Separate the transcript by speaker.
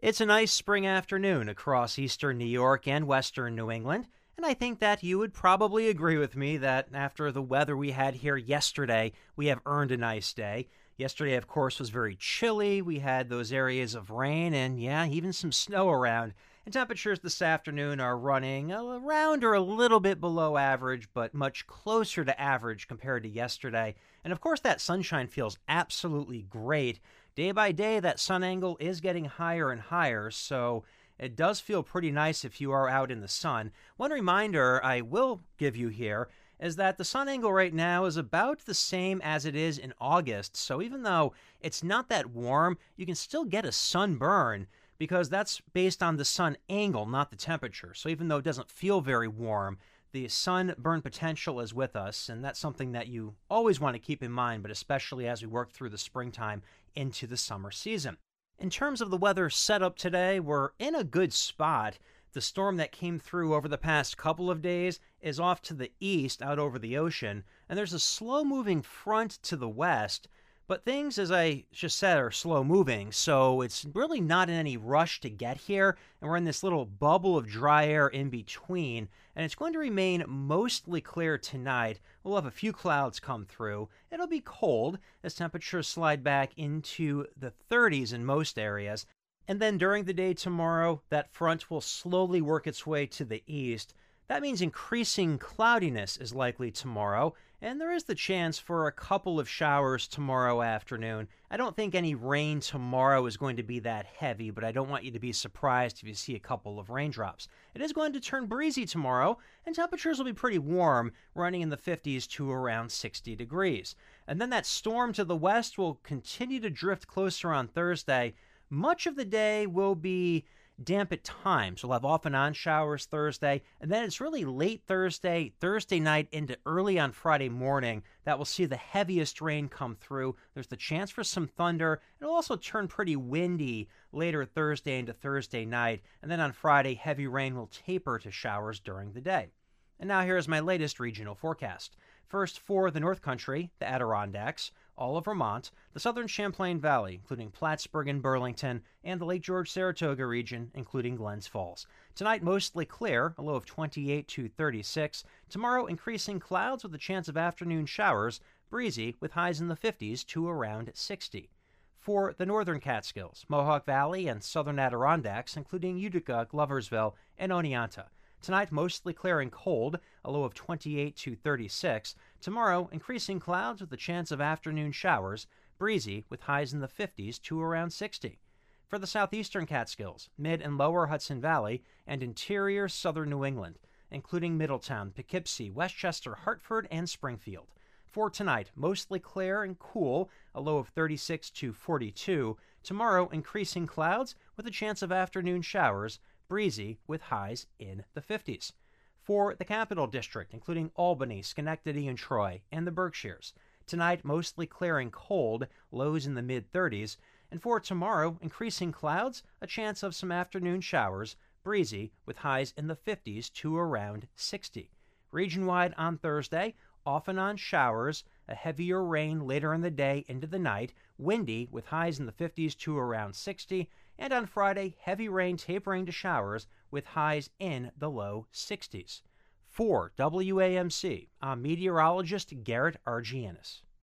Speaker 1: It's a nice spring afternoon across eastern New York and western New England, and I think that you would probably agree with me that after the weather we had here yesterday, we have earned a nice day. Yesterday, of course, was very chilly. We had those areas of rain and, yeah, even some snow around. And temperatures this afternoon are running around or a little bit below average, but much closer to average compared to yesterday. And of course, that sunshine feels absolutely great. Day by day, that sun angle is getting higher and higher, so it does feel pretty nice if you are out in the sun. One reminder I will give you here is that the sun angle right now is about the same as it is in August, so even though it's not that warm, you can still get a sunburn because that's based on the sun angle, not the temperature. So even though it doesn't feel very warm, the sunburn potential is with us, and that's something that you always want to keep in mind, but especially as we work through the springtime into the summer season. In terms of the weather setup today, we're in a good spot. The storm that came through over the past couple of days is off to the east out over the ocean, and there's a slow moving front to the west. But things, as I just said, are slow moving, so it's really not in any rush to get here, and we're in this little bubble of dry air in between, and it's going to remain mostly clear tonight. We'll have a few clouds come through. It'll be cold as temperatures slide back into the 30s in most areas, and then during the day tomorrow, that front will slowly work its way to the east. That means increasing cloudiness is likely tomorrow, and there is the chance for a couple of showers tomorrow afternoon. I don't think any rain tomorrow is going to be that heavy, but I don't want you to be surprised if you see a couple of raindrops. It is going to turn breezy tomorrow, and temperatures will be pretty warm, running in the 50s to around 60 degrees. And then that storm to the west will continue to drift closer on Thursday. Much of the day will be damp at times. We'll have off and on showers Thursday, and then it's really late Thursday night into early on Friday morning that we'll see the heaviest rain come through. There's the chance for some thunder. It'll also turn pretty windy later Thursday into Thursday night, and then on Friday, heavy rain will taper to showers during the day. And now here is my latest regional forecast. First, for the North Country, the Adirondacks, all of Vermont, the southern Champlain Valley, including Plattsburgh and Burlington, and the Lake George-Saratoga region, including Glens Falls. Tonight, mostly clear, a low of 28 to 36. Tomorrow, increasing clouds with a chance of afternoon showers, breezy with highs in the 50s to around 60. For the northern Catskills, Mohawk Valley, and southern Adirondacks, including Utica, Gloversville, and Oneonta. Tonight, mostly clear and cold, a low of 28 to 36. Tomorrow, increasing clouds with a chance of afternoon showers, breezy with highs in the 50s to around 60. For the southeastern Catskills, mid and lower Hudson Valley, and interior southern New England, including Middletown, Poughkeepsie, Westchester, Hartford, and Springfield. For tonight, mostly clear and cool, a low of 36 to 42. Tomorrow, increasing clouds with a chance of afternoon showers, breezy with highs in the 50s. For the Capital District, including Albany, Schenectady, and Troy, and the Berkshires. Tonight, mostly clear and cold, lows in the mid-30s. And for tomorrow, increasing clouds, a chance of some afternoon showers, breezy with highs in the 50s to around 60. Region-wide on Thursday, off and on showers, a heavier rain later in the day into the night, windy with highs in the 50s to around 60, and on Friday, heavy rain tapering to showers with highs in the low 60s. For WAMC, I'm meteorologist Garrett Argianis.